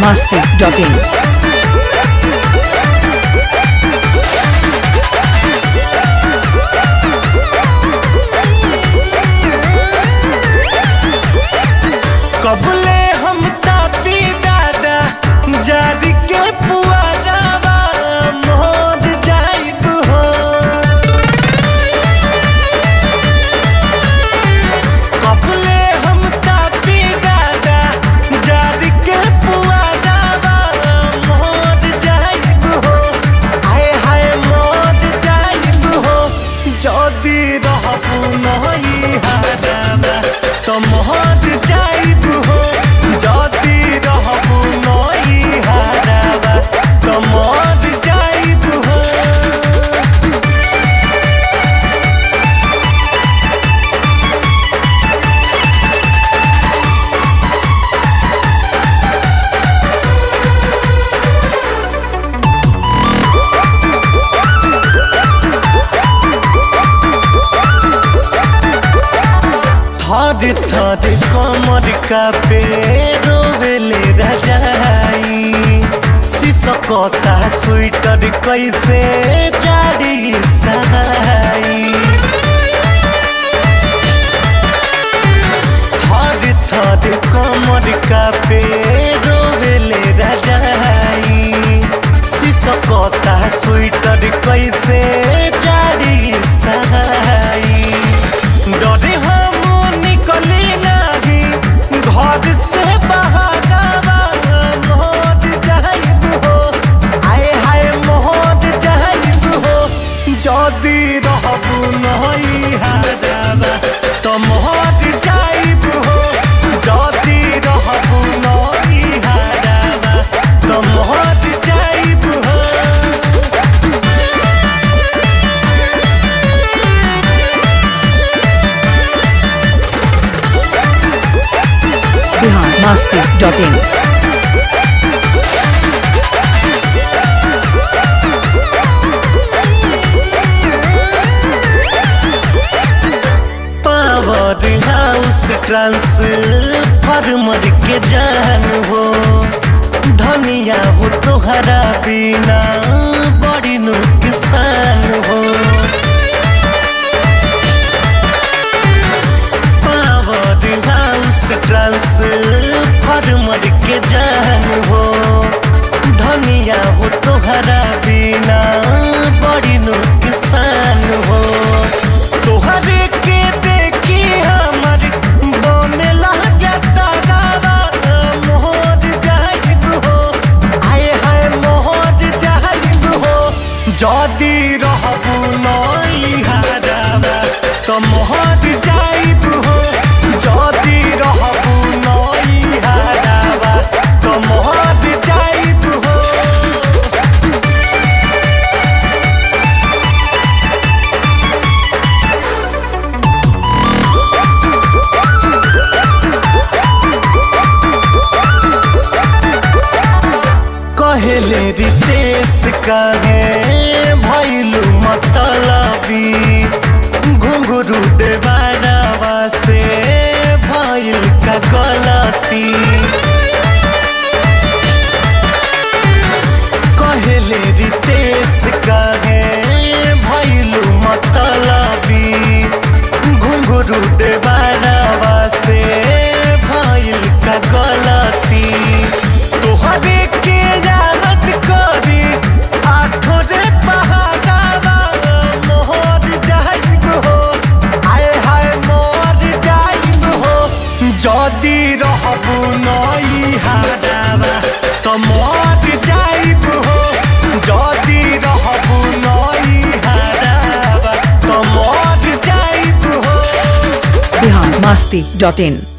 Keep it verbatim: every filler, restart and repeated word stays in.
masti dot in. कबले हम तापी दादा जारी के पुआरावा मोद जाइब हो। कबले हम तापी दादा जारी के पुआरावा मोद जाइब हो। हाय हाय मोद जाइब हो। जदी रहबू नहीं हारावा तो मोद जाइब हो। जदी रहबू नहीं हारावा तो मोद जाइब हो। थर थर कमर का पे रोवेले रजाई सिसकता स्वेटर कैसे जाड़ी सहाई। थर थर कमर का पे रोवेले रजाई सिसकता स्वेटर कैसे जाड़ी सहाई। डरे हम निकली नहीं घर से बहारावा मोद जाइब हो। आए हाय मोद जाइब हो। जदी रहबू नहीं हारावा तो मोद जाइब हो। जदी रहबू नहीं हारावा तो मोद जाइब हो। Bihar masti dot in. Power house transformer के जान हो। धनिया हो तोहरा बिना बड़ी नुकसान हो। पावर हाउस ट्रांसफार्मर के जान हो। धनिया हो तोहरा बिना बड़ी नुकसान हो। तोहरे के देखी हमर बनेला जाता गावा मोद जाइब हो। आए हाय मोद जाइब हो। जदी रहबू नहीं हारावा तो मोद जाइब हो। जदी रहबू नहीं हारावा तो मोद जाइब हो। कहले रितेश काहे भइलू मतलबी घुंघरू देवारावा से भइल का गलती। कहले रितेश काहे भइलू मतलबी घुंघरू देवारावा से भइल का गलती। तोहरे के याद करी आठों रे पहाड़ावा मोद जाइब हो। आए हाय मोद जाइब हो। जदी रहबू नहीं हारावा तो मोद जाइब हो। जदी रहबू नहीं हारावा तो मोद जाइब हो। Bihar masti dot in.